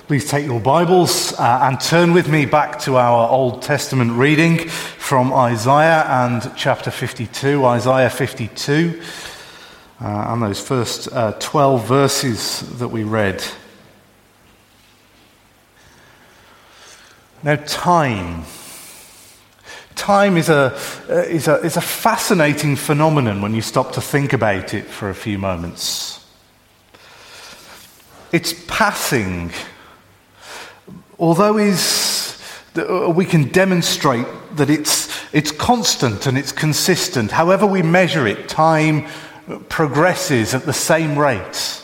Please take your Bibles and turn with me back to our Old Testament reading from Isaiah and chapter 52, Isaiah 52, and those first 12 verses that we read. Now, time is a fascinating phenomenon when you stop to think about it for a few moments. It's passing. Although we can demonstrate that it's constant and it's consistent, however we measure it, time progresses at the same rate.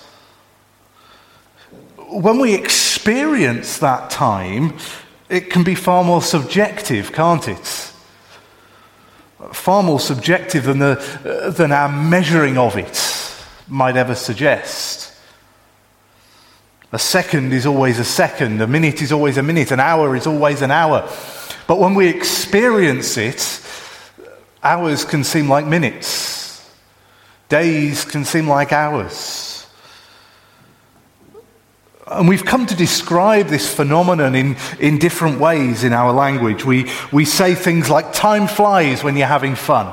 When we experience that time, it can be far more subjective, can't it? Far more subjective than our measuring of it might ever suggest. A second is always a second, a minute is always a minute, an hour is always an hour. But when we experience it, hours can seem like minutes. Days can seem like hours. And we've come to describe this phenomenon in different ways in our language. We say things like, time flies when you're having fun.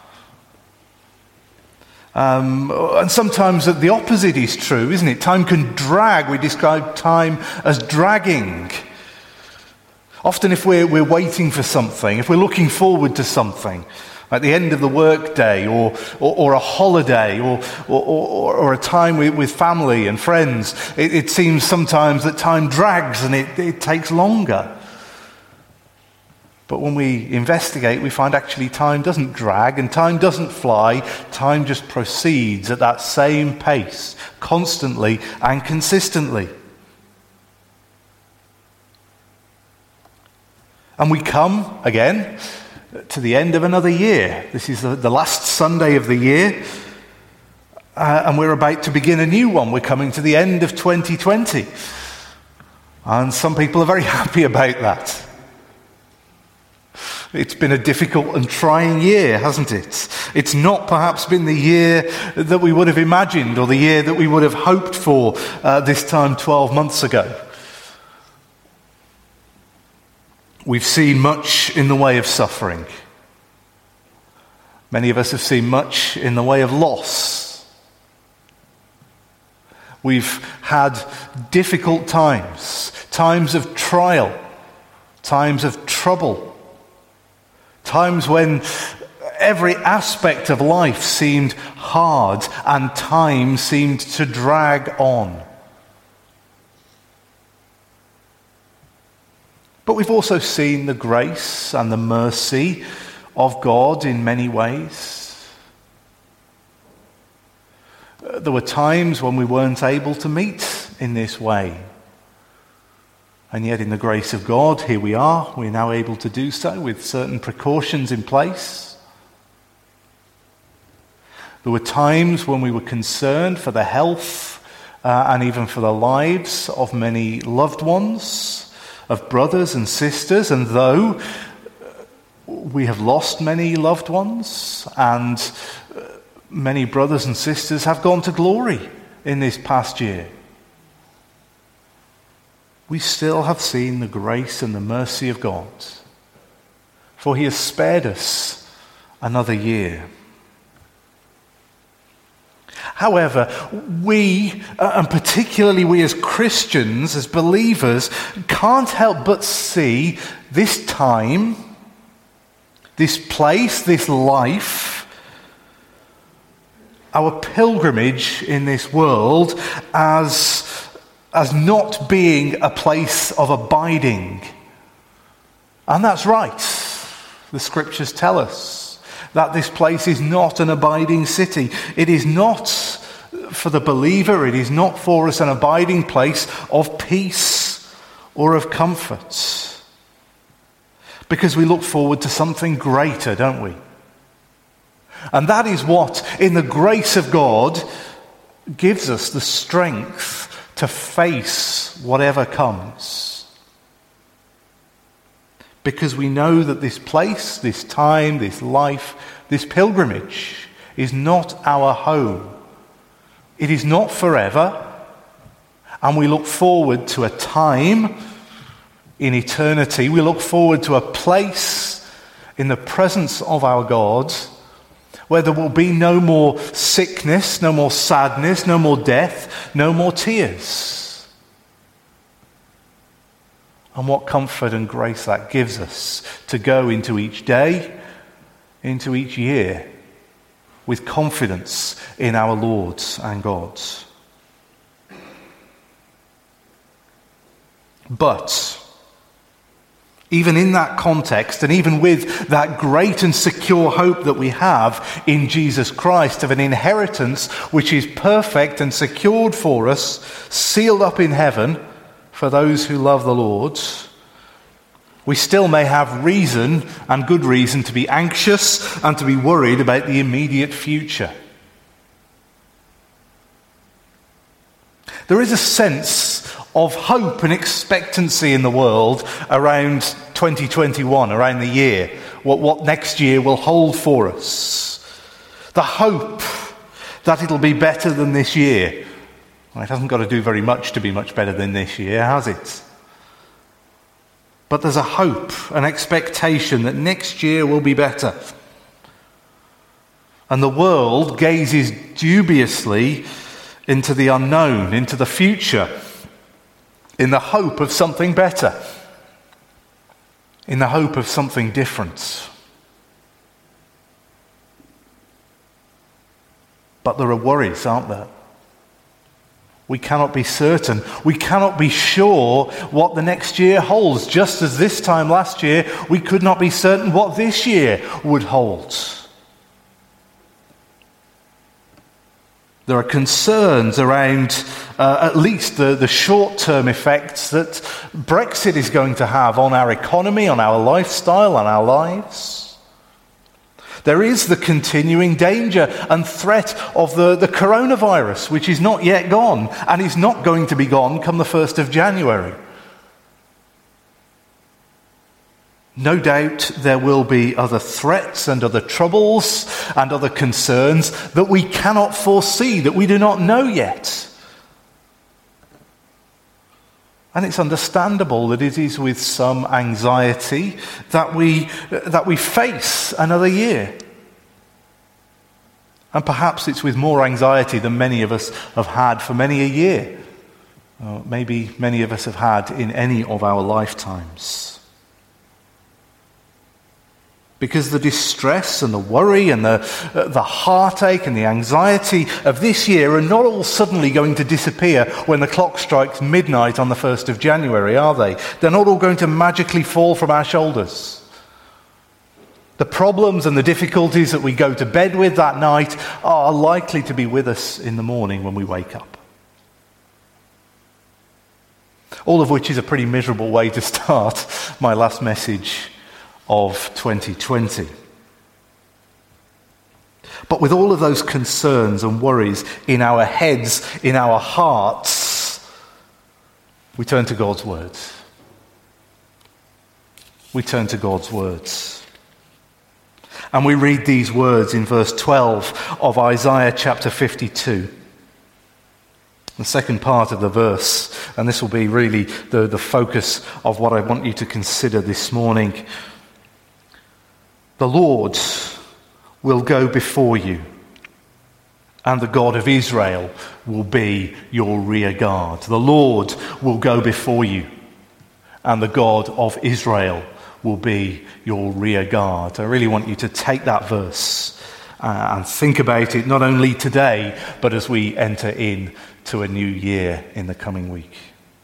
And sometimes the opposite is true, isn't it? Time can drag. We describe time as dragging. Often if we're waiting for something, if we're looking forward to something, at the end of the workday or a holiday or a time with family and friends, it seems sometimes that time drags and it takes longer. But when we investigate, we find actually time doesn't drag and time doesn't fly. Time just proceeds at that same pace, constantly and consistently. And we come, again, to the end of another year. This is the last Sunday of the year, and we're about to begin a new one. We're coming to the end of 2020. And some people are very happy about that. It's been a difficult and trying year, hasn't it? It's not perhaps been the year that we would have imagined or the year that we would have hoped for this time 12 months ago. We've seen much in the way of suffering. Many of us have seen much in the way of loss. We've had difficult times, times of trial, times of trouble. Times when every aspect of life seemed hard and time seemed to drag on. But we've also seen the grace and the mercy of God in many ways. There were times when we weren't able to meet in this way. And yet in the grace of God, here we are. We're now able to do so with certain precautions in place. There were times when we were concerned for the health and even for the lives of many loved ones, of brothers and sisters. And though we have lost many loved ones and many brothers and sisters have gone to glory in this past year, we still have seen the grace and the mercy of God, for he has spared us another year. However, we, and particularly we as Christians, as believers, can't help but see this time, this place, this life, our pilgrimage in this world as not being a place of abiding. And that's right. The scriptures tell us that this place is not an abiding city. It is not for the believer, it is not for us an abiding place of peace or of comfort. Because we look forward to something greater, don't we? And that is what, in the grace of God, gives us the strength to face whatever comes. Because we know that this place, this time, this life, this pilgrimage is not our home. It is not forever, And we look forward to a time in eternity. We look forward to a place in the presence of our God where there will be no more sickness, no more sadness, no more death, no more tears. And what comfort and grace that gives us to go into each day, into each year, with confidence in our Lord and God. But even in that context, and even with that great and secure hope that we have in Jesus Christ of an inheritance which is perfect and secured for us, sealed up in heaven for those who love the Lord, we still may have reason, and good reason, to be anxious and to be worried about the immediate future. There is a sense of hope and expectancy in the world around 2021, around the year, what next year will hold for us. The hope that it'll be better than this year. Well, it hasn't got to do very much to be much better than this year, has it? But there's a hope, an expectation that next year will be better. And the world gazes dubiously into the unknown, into the future, in the hope of something better, in the hope of something different. But there are worries, aren't there? We cannot be certain. We cannot be sure what the next year holds, just as this time last year we could not be certain what this year would hold. There are concerns around at least the short-term effects that Brexit is going to have on our economy, on our lifestyle, on our lives. There is the continuing danger and threat of the coronavirus, which is not yet gone and is not going to be gone come the 1st of January. No doubt there will be other threats and other troubles and other concerns that we cannot foresee, that we do not know yet. And it's understandable that it is with some anxiety that we face another year. And perhaps it's with more anxiety than many of us have had for many a year. Maybe many of us have had in any of our lifetimes. Because the distress and the worry and the heartache and the anxiety of this year are not all suddenly going to disappear when the clock strikes midnight on the 1st of January, are they? They're not all going to magically fall from our shoulders. The problems and the difficulties that we go to bed with that night are likely to be with us in the morning when we wake up. All of which is a pretty miserable way to start my last message of 2020. But with all of those concerns and worries in our heads, in our hearts, we turn to God's words. We turn to God's words. And we read these words in verse 12 of Isaiah chapter 52. The second part of the verse, and this will be really the focus of what I want you to consider this morning. The Lord will go before you, and the God of Israel will be your rear guard. The Lord will go before you, and the God of Israel will be your rear guard. I really want you to take that verse and think about it, not only today, but as we enter into a new year in the coming week.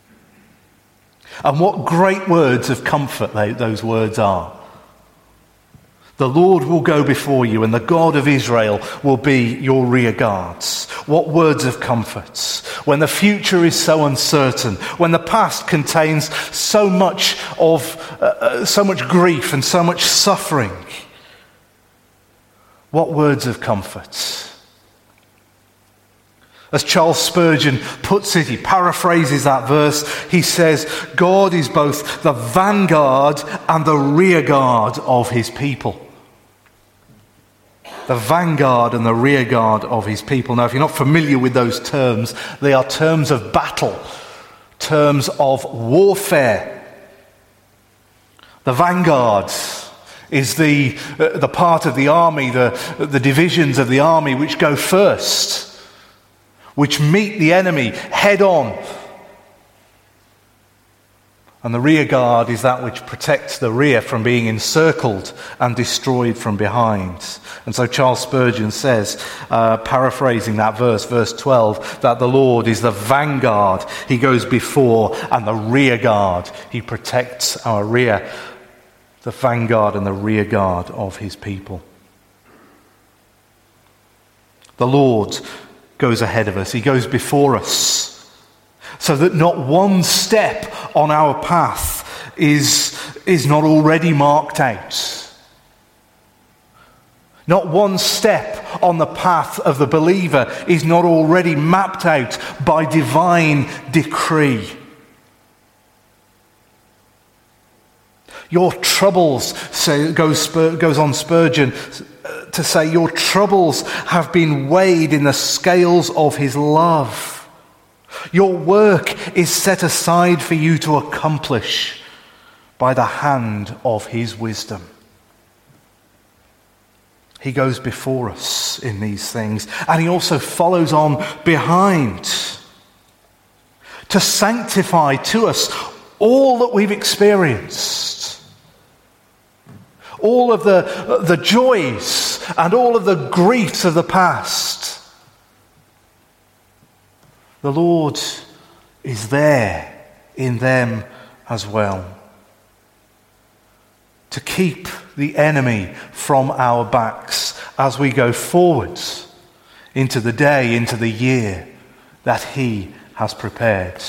And what great words of comfort those words are. The Lord will go before you, and the God of Israel will be your rear guards. What words of comfort. When the future is so uncertain, when the past contains so much grief and so much suffering. What words of comfort. As Charles Spurgeon puts it, he paraphrases that verse, he says, God is both the vanguard and the rear guard of his people. The vanguard and the rear guard of his people. Now, if you're not familiar with those terms, they are terms of battle. terms of warfare. The vanguard is the part of the army, the divisions of the army which go first, which meet the enemy head on. And the rear guard is that which protects the rear from being encircled and destroyed from behind. And so Charles Spurgeon says, paraphrasing that verse 12, that the Lord is the vanguard. He goes before, and the rear guard. He protects our rear, the vanguard and the rear guard of his people. The Lord goes ahead of us. He goes before us, so that not one step on our path is not already marked out. Not one step on the path of the believer is not already mapped out by divine decree. Your troubles, goes on Spurgeon to say, your troubles have been weighed in the scales of his love. Your work is set aside for you to accomplish by the hand of his wisdom. He goes before us in these things, and he also follows on behind to sanctify to us all that we've experienced, all of the joys and all of the griefs of the past. The Lord is there in them as well, to keep the enemy from our backs as we go forwards into the day, into the year that he has prepared.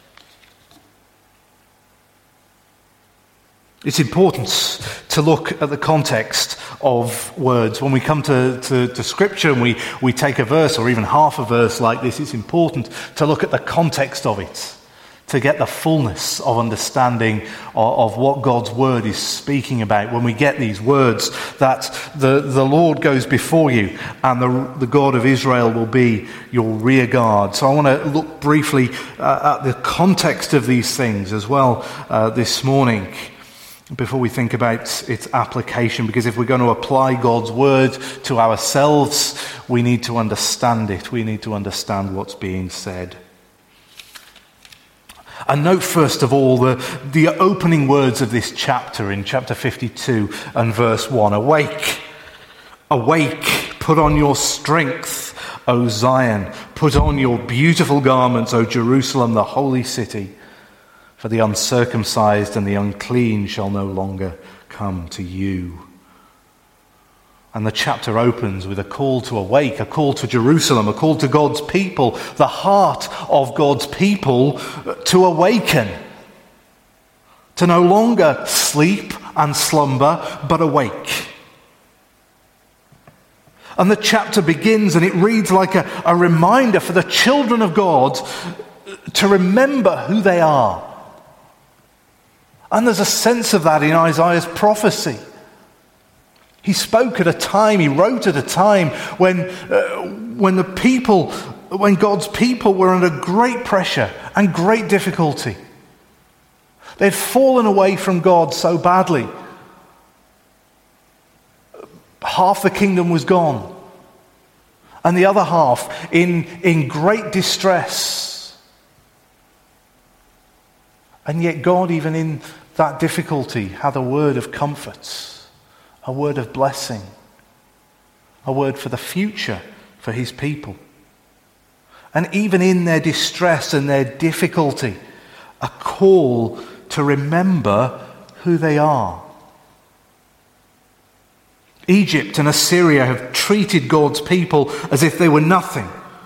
It's important to look at the context of words. When we come to Scripture and we take a verse or even half a verse like this, it's important to look at the context of it, to get the fullness of understanding of what God's Word is speaking about. When we get these words that the Lord goes before you and the God of Israel will be your rear guard. So I want to look briefly at the context of these things as well this morning, before we think about its application, because if we're going to apply God's word to ourselves, we need to understand it. We need to understand what's being said. And note first of all the opening words of this chapter in chapter 52 and verse 1. Awake, awake, put on your strength, O Zion. Put on your beautiful garments, O Jerusalem, the holy city. For the uncircumcised and the unclean shall no longer come to you. And the chapter opens with a call to awake, a call to Jerusalem, a call to God's people, the heart of God's people to awaken, to no longer sleep and slumber, but awake. And the chapter begins and it reads like a reminder for the children of God to remember who they are. And there's a sense of that in Isaiah's prophecy. He spoke at a time, he wrote at a time when God's people were under great pressure and great difficulty. They'd fallen away from God so badly. Half the kingdom was gone, and the other half in great distress. And yet God, even in that difficulty, had a word of comfort, a word of blessing, a word for the future for his people. And even in their distress and their difficulty, a call to remember who they are. Egypt and Assyria have treated God's people as if they were nothing,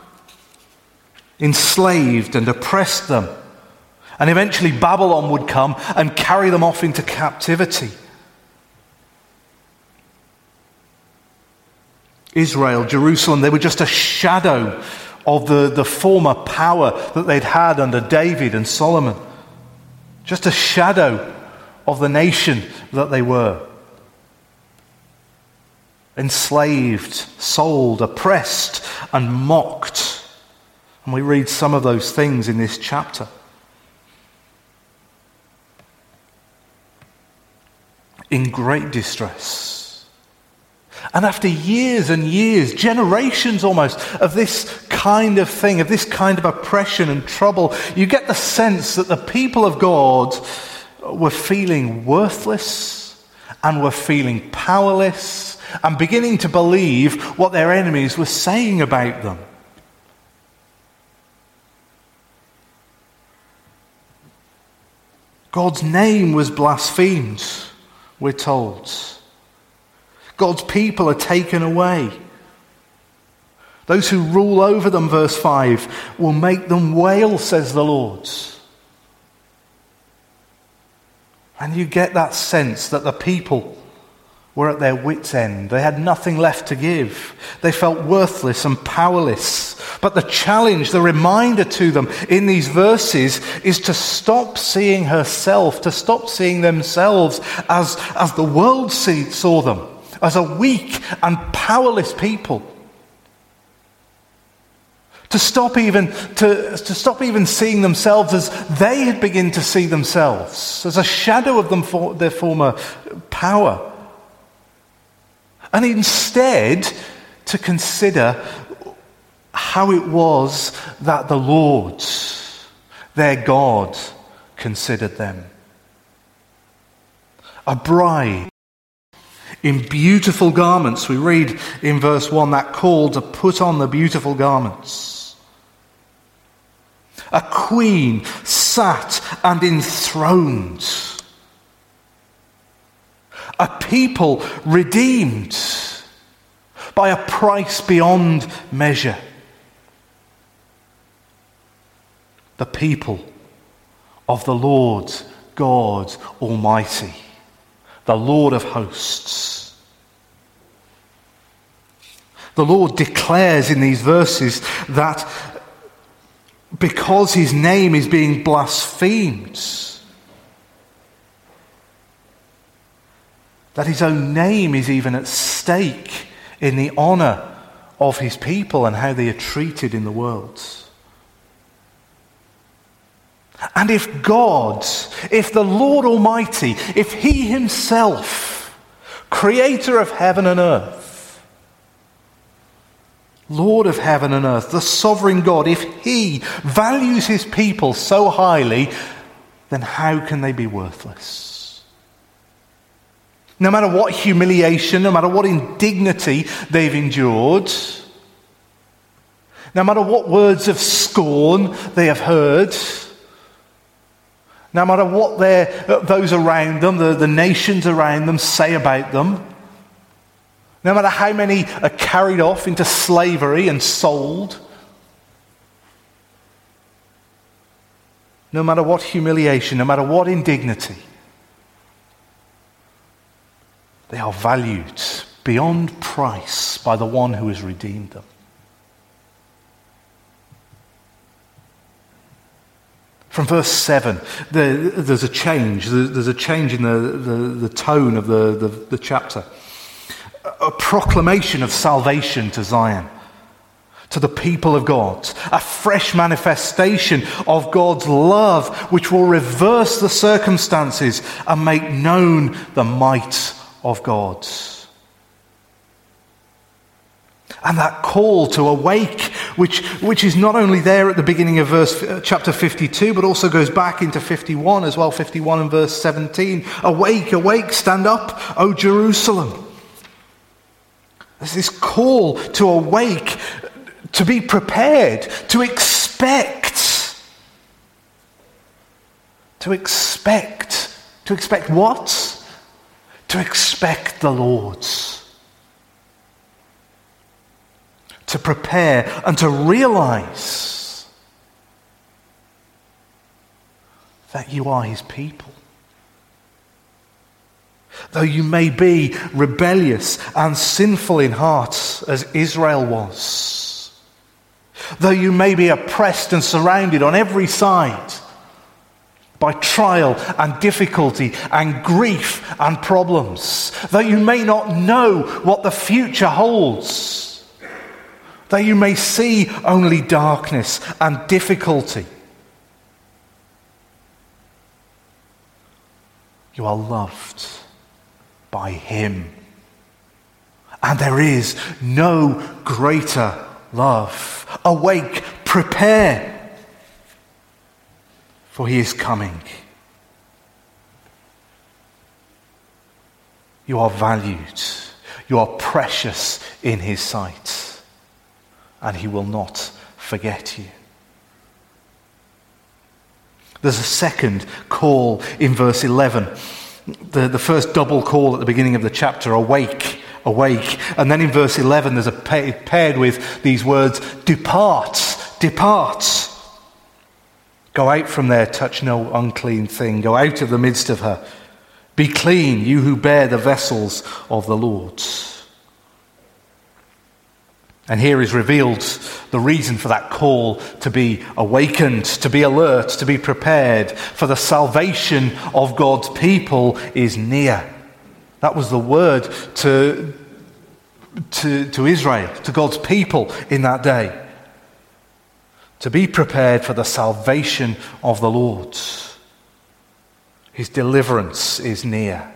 enslaved and oppressed them. And eventually Babylon would come and carry them off into captivity. Israel, Jerusalem, they were just a shadow of the former power that they'd had under David and Solomon. Just a shadow of the nation that they were. Enslaved, sold, oppressed, and mocked. And we read some of those things in this chapter. in great distress. And after years and years, generations almost, of this kind of thing, of this kind of oppression and trouble, you get the sense that the people of God were feeling worthless and were feeling powerless and beginning to believe what their enemies were saying about them. God's name was blasphemed, we're told. God's people are taken away. Those who rule over them, verse 5, will make them wail, says the Lord. And you get that sense that the people were at their wits' end. They had nothing left to give. They felt worthless and powerless. But the challenge, the reminder to them in these verses is to stop seeing herself, to stop seeing themselves as the world saw them, as a weak and powerless people. To stop even seeing themselves as they had begun to see themselves, as a shadow of them for their former power. And instead to consider how it was that the Lord, their God, considered them. A bride in beautiful garments, we read in verse 1, that call to put on the beautiful garments. A queen sat and enthroned. A people redeemed by a price beyond measure. The people of the Lord God Almighty, the Lord of hosts. The Lord declares in these verses that because his name is being blasphemed, that his own name is even at stake in the honor of his people and how they are treated in the world. And if God, if the Lord Almighty, if he himself, creator of heaven and earth, Lord of heaven and earth, the sovereign God, if he values his people so highly, then how can they be worthless? No matter what humiliation, no matter what indignity they've endured, no matter what words of scorn they have heard, no matter what those around them, the nations around them say about them, no matter how many are carried off into slavery and sold, no matter what humiliation, no matter what indignity, they are valued beyond price by the one who has redeemed them. From verse 7, there's a change. There's a change in the tone of the chapter. A proclamation of salvation to Zion, to the people of God. A fresh manifestation of God's love, which will reverse the circumstances and make known the might of God. And that call to awake, which is not only there at the beginning of chapter 52, but also goes back into 51 as well, 51 and verse 17. Awake, awake, stand up, O Jerusalem. There's this call to awake, to be prepared, to expect. To expect what? To expect the Lord. To prepare and to realize that you are his people. Though you may be rebellious and sinful in heart, as Israel was, though you may be oppressed and surrounded on every side by trial and difficulty and grief and problems, though you may not know what the future holds, though you may see only darkness and difficulty, you are loved by him. And there is no greater love. Awake, prepare, for he is coming. You are valued. You are precious in his sight. And he will not forget you. There's a second call in verse 11. The first double call at the beginning of the chapter, awake, awake. And then in verse 11 there's paired with these words, depart, depart. Go out from there, touch no unclean thing. Go out of the midst of her. Be clean, you who bear the vessels of the Lord. And here is revealed the reason for that call to be awakened, to be alert, to be prepared. For the salvation of God's people is near. That was the word to Israel, to God's people in that day. To be prepared for the salvation of the Lord. His deliverance is near.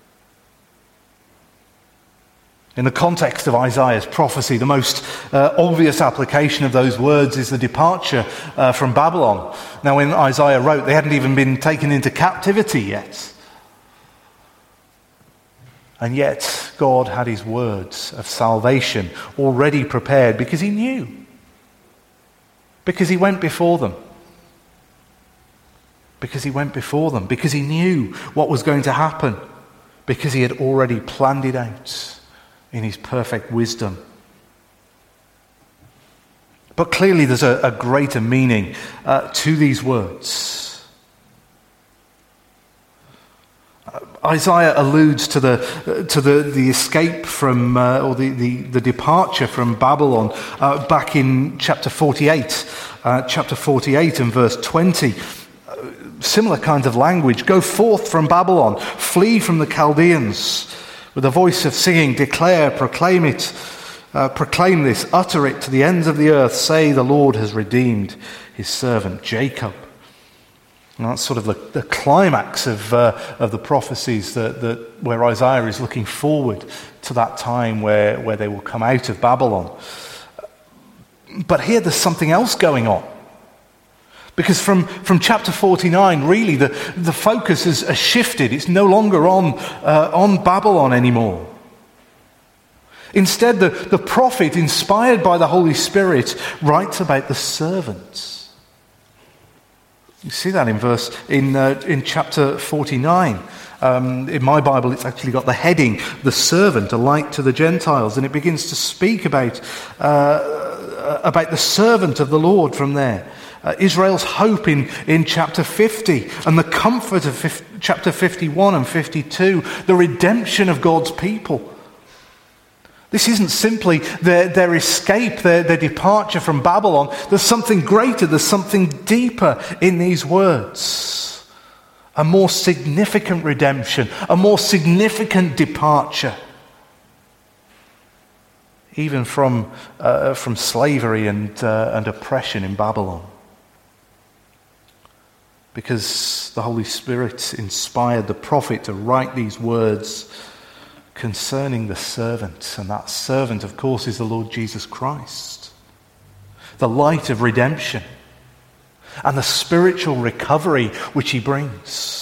In the context of Isaiah's prophecy, the most obvious application of those words is the departure from Babylon. Now, when Isaiah wrote, they hadn't even been taken into captivity yet. And yet, God had his words of salvation already prepared because he knew. Because he went before them. Because he went before them. Because he knew what was going to happen. Because he had already planned it out in his perfect wisdom. But clearly there's a greater meaning to these words. Isaiah alludes to the escape from, or the departure from Babylon back in chapter 48. Chapter 48 and verse 20. Similar kinds of language. Go forth from Babylon, flee from the Chaldeans. With a voice of singing, declare, proclaim it, proclaim this, utter it to the ends of the earth. Say, the Lord has redeemed his servant Jacob. And that's sort of the climax of the prophecies where Isaiah is looking forward to that time where they will come out of Babylon. But here there's something else going on. Because from chapter 49, really, the focus has shifted. It's no longer on Babylon anymore. Instead, the prophet, inspired by the Holy Spirit, writes about the servants. You see that in chapter 49. In my Bible, it's actually got the heading, "The Servant, a light to the Gentiles," and it begins to speak about the servant of the Lord from there. Israel's hope in chapter 50 and the comfort of chapter 51 and 52, the redemption of God's people. This isn't simply their escape, their departure from Babylon. There's something greater, there's something deeper in these words. A more significant redemption, a more significant departure. Even from slavery and oppression in Babylon. Because the Holy Spirit inspired the prophet to write these words concerning the servant. And that servant, of course, is the Lord Jesus Christ. The light of redemption. And the spiritual recovery which he brings.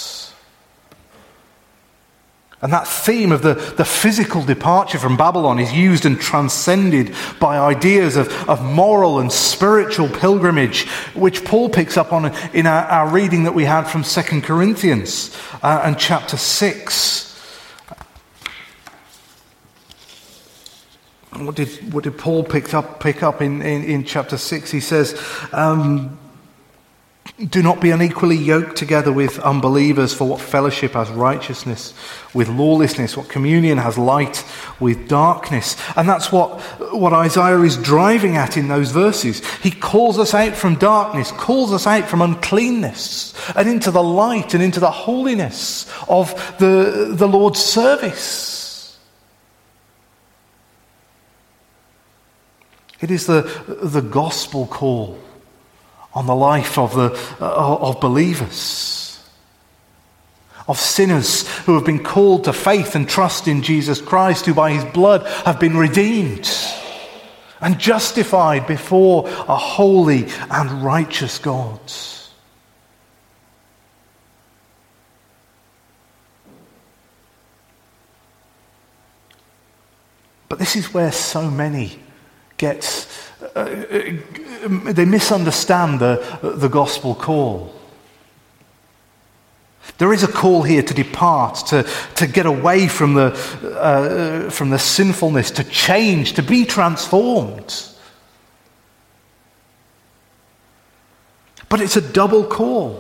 And that theme of the physical departure from Babylon is used and transcended by ideas of moral and spiritual pilgrimage, which Paul picks up on in our reading that we had from 2 Corinthians and chapter 6. What did Paul pick up in chapter 6? He says, do not be unequally yoked together with unbelievers, for what fellowship has righteousness with lawlessness? What communion has light with darkness? And that's what Isaiah is driving at in those verses. He calls us out from darkness, calls us out from uncleanness, and into the light and into the holiness of the Lord's service. It is the gospel call on the life of believers. of sinners who have been called to faith and trust in Jesus Christ, who by his blood have been redeemed and justified before a holy and righteous God. But this is where so many they misunderstand the gospel call. There is a call here to depart, to get away from the sinfulness, to change, to be transformed. But it's a double call.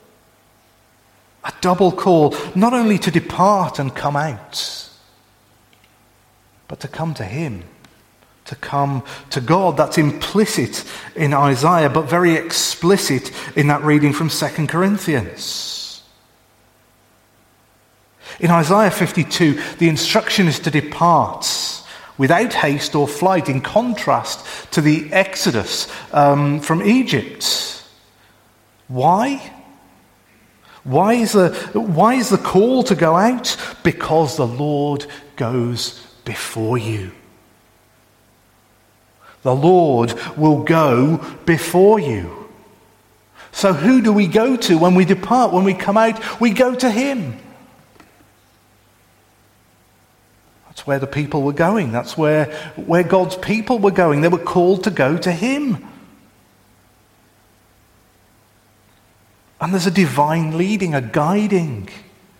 A double call, not only to depart and come out, but to come to him, to come to God. That's implicit in Isaiah, but very explicit in that reading from 2 Corinthians. In Isaiah 52, the instruction is to depart without haste or flight, in contrast to the Exodus from Egypt. Why? Why is the call to go out? Because the Lord goes before you. The Lord will go before you. So who do we go to when we depart, when we come out? We go to him. That's where the people were going. That's where God's people were going. They were called to go to him. And there's a divine leading, a guiding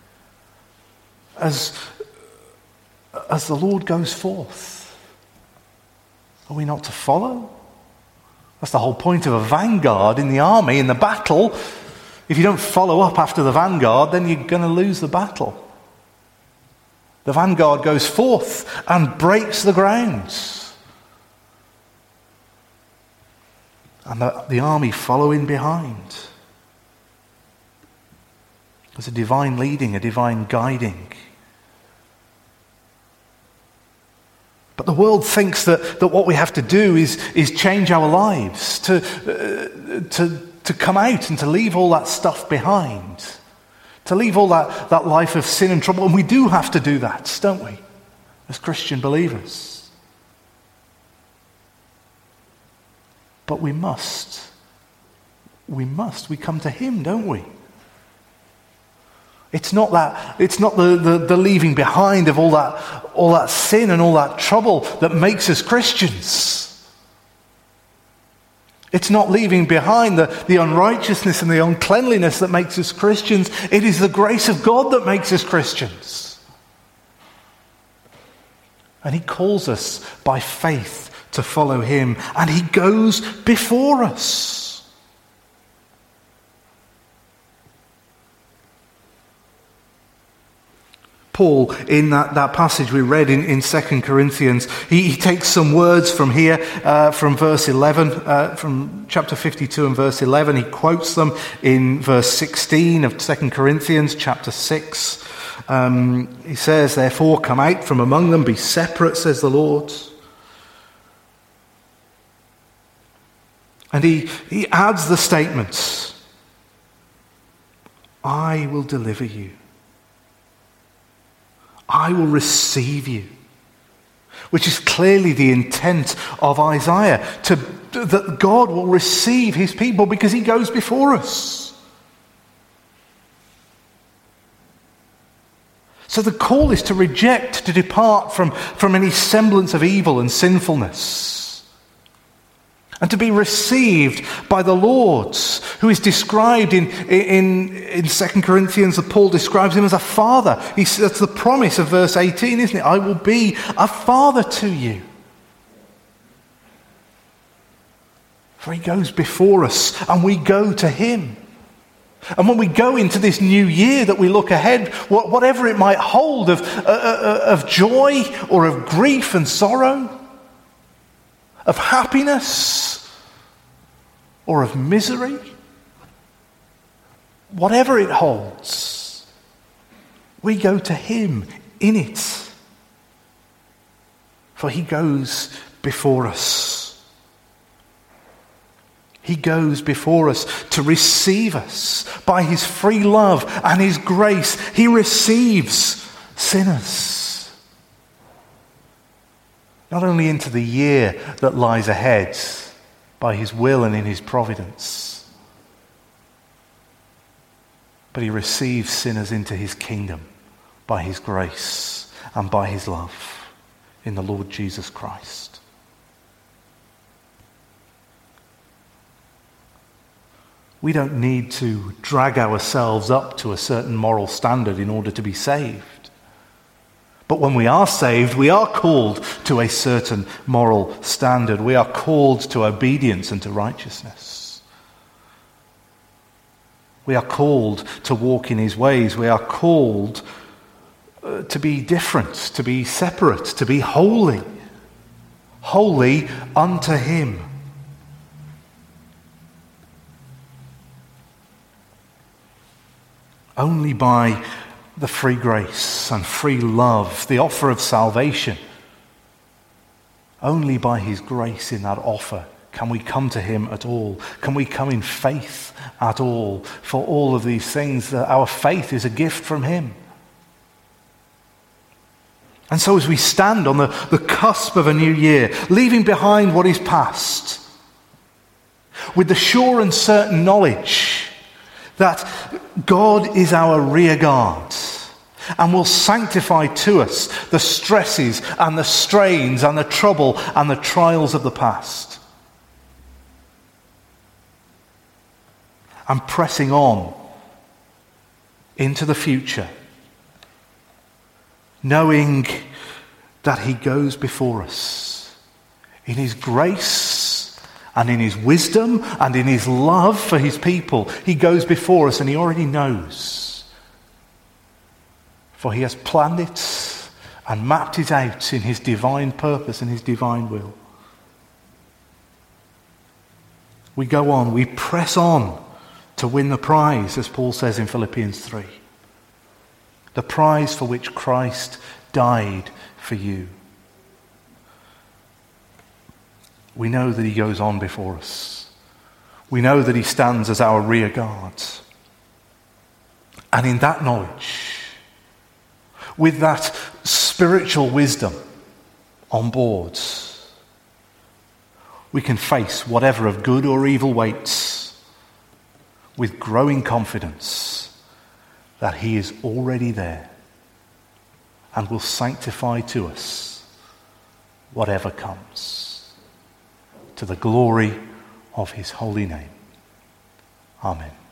as the Lord goes forth. Are we not to follow? That's the whole point of a vanguard in the army, in the battle. If you don't follow up after the vanguard, then you're going to lose the battle. The vanguard goes forth and breaks the ground. And the army following behind. There's a divine leading, a divine guiding. But the world thinks that what we have to do is change our lives, to come out and to leave all that stuff behind, to leave all that life of sin and trouble. And we do have to do that, don't we, as Christian believers? But we must. We come to him, don't we? It's not the leaving behind of all that sin and all that trouble that makes us Christians. It's not leaving behind the unrighteousness and the uncleanliness that makes us Christians. It is the grace of God that makes us Christians. And he calls us by faith to follow him, and he goes before us. Paul, in that passage we read in 2 Corinthians, he takes some words from here, from verse 11, from chapter 52 and verse 11. He quotes them in verse 16 of 2 Corinthians chapter 6. He says, "Therefore come out from among them, be separate, says the Lord." And he adds the statements, "I will deliver you. I will receive you," which is clearly the intent of Isaiah, that God will receive his people because he goes before us. So the call is to reject, to depart from any semblance of evil and sinfulness, and to be received by the Lord, who is described in 2 Corinthians, that Paul describes him as a father. That's the promise of verse 18, isn't it? "I will be a father to you." For he goes before us, and we go to him. And when we go into this new year that we look ahead, whatever it might hold of joy or of grief and sorrow, of happiness or of misery, whatever it holds, we go to him in it. For he goes before us. He goes before us to receive us by his free love and his grace. He receives sinners. Not only into the year that lies ahead by his will and in his providence, but he receives sinners into his kingdom by his grace and by his love in the Lord Jesus Christ. We don't need to drag ourselves up to a certain moral standard in order to be saved. But when we are saved, we are called to a certain moral standard. We are called to obedience and to righteousness. We are called to walk in his ways. We are called to be different, to be separate, to be holy. Holy unto him. Only by the free grace and free love, the offer of salvation, only by his grace in that offer can we come to him at all. Can we come in faith at all for all of these things? Our faith is a gift from him. And so as we stand on the cusp of a new year, leaving behind what is past, with the sure and certain knowledge that God is our rear guard and will sanctify to us the stresses and the strains and the trouble and the trials of the past. And pressing on into the future, knowing that he goes before us in his grace and in his wisdom and in his love for his people. He goes before us and he already knows. For he has planned it and mapped it out in his divine purpose and his divine will. We go on, we press on to win the prize, as Paul says in Philippians 3. The prize for which Christ died for you. We know that he goes on before us. We know that he stands as our rear guard. And in that knowledge, with that spiritual wisdom on board, we can face whatever of good or evil waits with growing confidence that he is already there and will sanctify to us whatever comes, to the glory of his holy name. Amen.